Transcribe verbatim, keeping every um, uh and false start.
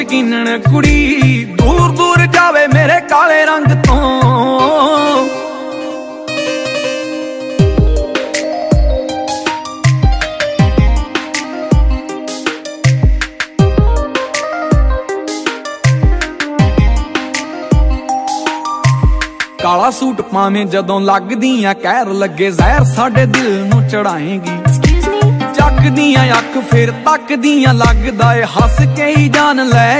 ਯਕੀਨਣ ਕੁੜੀ ਦੂਰ ਦੂਰ ਜਾਵੇ ਮੇਰੇ ਕਾਲੇ ਰੰਗ ਤੋਂ। ਕਾਲਾ ਸੂਟ ਪਾਵੇਂ ਜਦੋਂ ਲੱਗਦੀਆਂ ਕਹਿਰ ਲੱਗੇ ਜ਼ਹਿਰ ਸਾਡੇ ਦਿਲ ਨੂੰ ਚੜਾਏਗੀ। ਚੱਕਦੀਆਂ ਅੱਖ ਫਿਰ ਤੱਕਦੀਆਂ ਲੱਗਦਾ ਏ ਹੱਸ ਕੇ ਹੀ ਜਾਨ ਲੈ